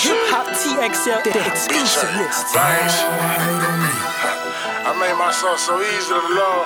Hip Hop TXL, the exclusive list. Banks. I made myself so easy to love.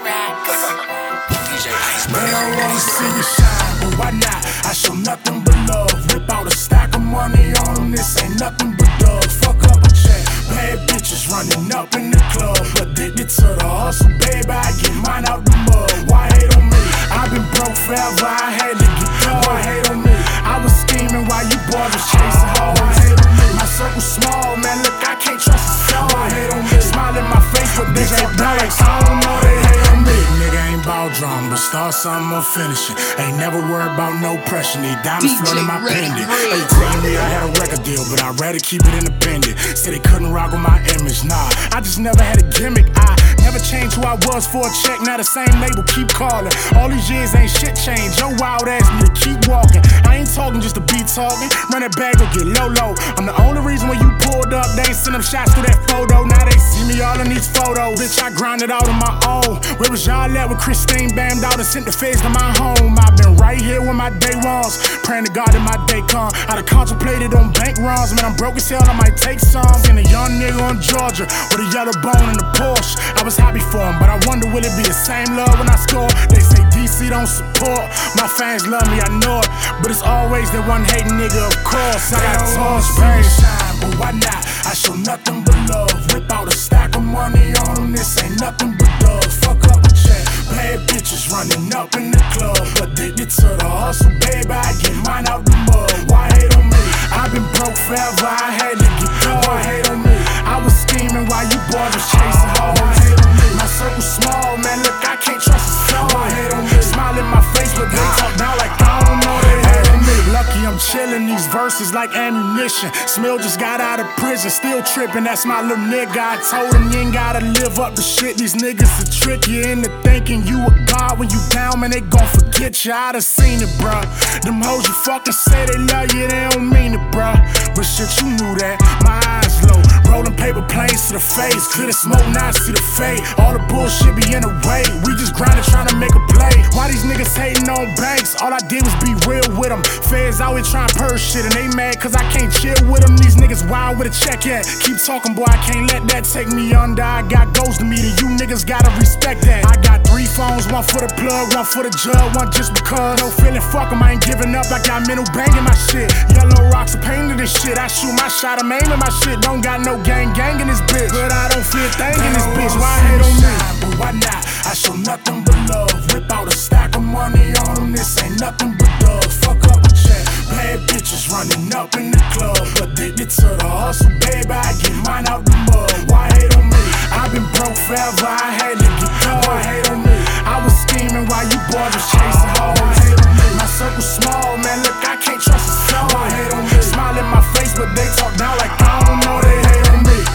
Man, I wanna see you shine, but why not? I show nothing but love. Whip out a stack of money on them, this ain't nothing but dubs. Fuck up a check, bad bitches running up in the club. Addicted to the hustle, baby, I get mine out the mud. Why hate on me? I've been broke forever, I had to get done. Why hate on me? I was scheming while you boys was chasing hard. Why hate on me? My circle's small, man, look, I can't trust a soul. Why hate on me? Smile in my face, but bitch ain't done like so I don't know they hate on me. Nigga ain't bout drama, but start something or finish it. Ain't never worried about no pressure, need diamonds flooding my pendant. They telling me I had a record deal, but I'd rather keep it independent. Said they couldn't rock with my image, nah, I just never had a gimmick. I never changed who I was for a check, now the same label keep calling. All these years ain't shit changed, your wild ass need to keep walking. I ain't talking just to be talking, run that bag or get low. I'm the only reason when you pulled up, they ain't send them shots through that photo. Now they see me all in these photos. Bitch, I grinded out on my own. Where was y'all at with Christine bammed out and sent the feds to my home? I've been right here with my day ones, praying to God that my day come. I done contemplated on bank runs, man, I'm broke as hell, I might take some. And a young nigga on Georgia with a yellow bone in the Porsche. I was happy for him, but I wonder will it be the same love when I score? They say DC don't support, my fans love me, I know it, but it's always that one hating nigga, of course. I got torch, baby, shine, but why not? I show nothing but love, whip out a stack of money on them, this ain't nothing but dubs. Fuck up a check, bad bitches running up in the club. Addicted to the hustle, baby, I get mine out the mud. Why hate on me? I've been broke forever, I had to get done. Why hate on me? I was scheming while you boys was chasing hard. Why hate on me? My circle's small, man, look, I can't trust a soul. Why hate on me? Smile in my face, but they talk down like I don't know they hate on me. Lucky I'm chillin', these verses like ammunition. Smell just got out of prison, still trippin', that's my little nigga. I told him you ain't gotta live up to shit. These niggas to trick you into thinking you a god. When you down, man, they gon' forget you. I done seen it, bruh. Them hoes you fucking say they love you, they don't mean it, bruh. But shit, you knew that. My eyes low, rolling paper planes to the face. Clear the smoke, now I see the fade. All the bullshit be in the way. We just grindin' trying to make a play. Why these niggas hating on banks? All I did was be real with them. Feds out here trying to purge shit, and they mad cause I can't chill with them. These niggas wild with a check at. Keep talking, boy, I can't let that take me under. I got goals to meet, and you niggas gotta respect that. I got 3 phones, one for the plug, one for the jug, one just because. No feeling, fuck 'em, I ain't giving up. I got mental banging my shit. Yellow rocks are painted this shit. I shoot my shot, I'm aiming my shit. Don't got no gang in this bitch, but I don't feel thang in this bitch. Why hate on me? But why not? I show nothing but love. Whip out a stack of money on them, this ain't nothing but dubs. Fuck up a check, bad bitches running up in the club. Addicted to the hustle, baby, I get mine out the mud. Why hate on me? I've been broke forever, I had to get done. Why hate on me? I was scheming while you boys was chasing hard. Why hate on me? My circle's small, man, look, I can't trust a soul. Why hate on me? Smile in my face, but they talk down like I don't know they hate on me.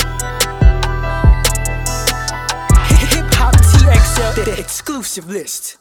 Hip Hop TXL, the exclusive list.